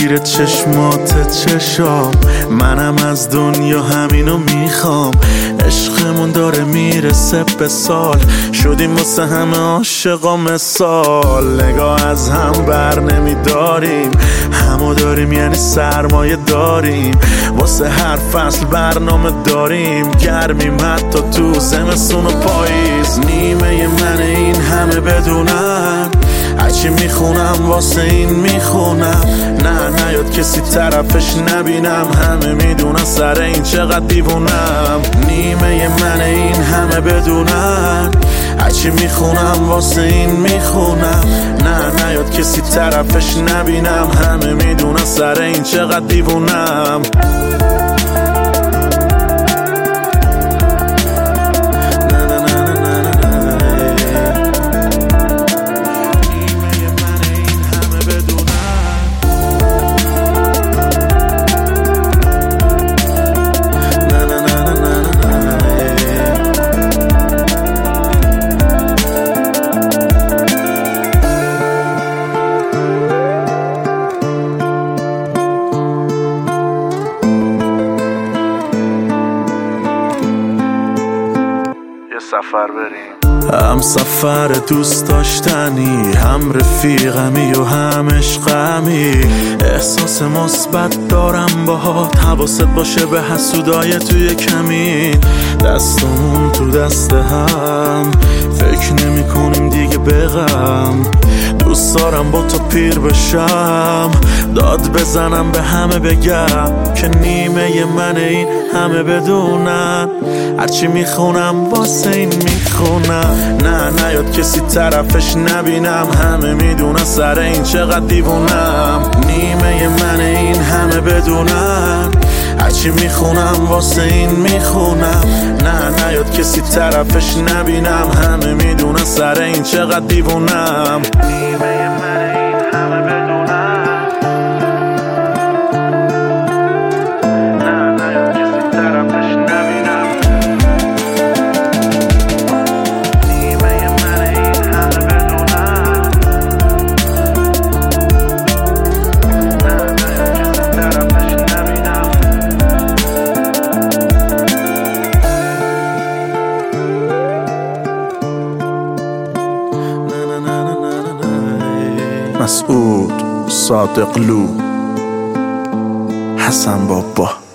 زیر چشمات چشام، منم از دنیا همینو میخوام. عشقمون داره میرسه به سال، شدیم واسه همه عاشقا مثال. نگاه از هم بر نمیداریم، همو داریم یعنی سرمایه داریم. واسه هر فصل برنامه داریم، گرمیم حتی تو زمستون و پاییز. نیمه من این همه بدونن، هرچی میخونم واسه این میخونم. نه نیاد کسی طرفش نبینم، همه میدونن سر این چقدر دیوونم. نیمه من این همه بدونن، هرچی میخونم واسه این میخونم. نه نیاد کسی طرفش نبینم، همه میدونن سر این چقدر دیوونم. سفر بریم، هم سفر دوست داشتنی، هم رفیقمی و هم عشقمی. احساس مثبت دارم باهات، حواست باشه به حسودای توی کمین. دستمون تو دست هم، فکر نمی کنیم دیگه به غم. دوست دارم با تو پیر بشم، داد بزنم به همه بگم که نیمه من این همه بدونن. هرچی میخونم واسه این میخونم. نه نیاد کسی طرفش نبینم، همه میدونن سر این چقدر دیوونم. نیمه من این همه بدونن، هرچی میخونم واسه این میخونم. نه نیاد کسی طرفش نبینم، همه میدونن سر این چقدر دیوونم. نیمه من این همه بدونن، نه نیاد کسی طرفش نبینم. نیمه من این همه بدونن، نه نیاد کسی طرفش نبینم. مسعود صادقلو، حسن بابا.